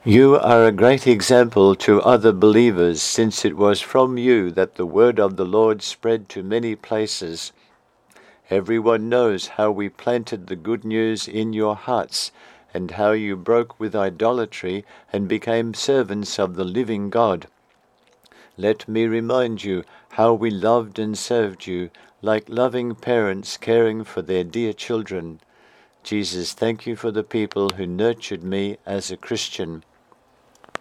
You are a great example to other believers, since it was from you that the word of the Lord spread to many places. Everyone knows how we planted the good news in your hearts, and how you broke with idolatry and became servants of the living God. Let me remind you how we loved and served you, like loving parents caring for their dear children. Jesus, thank you for the people who nurtured me as a Christian.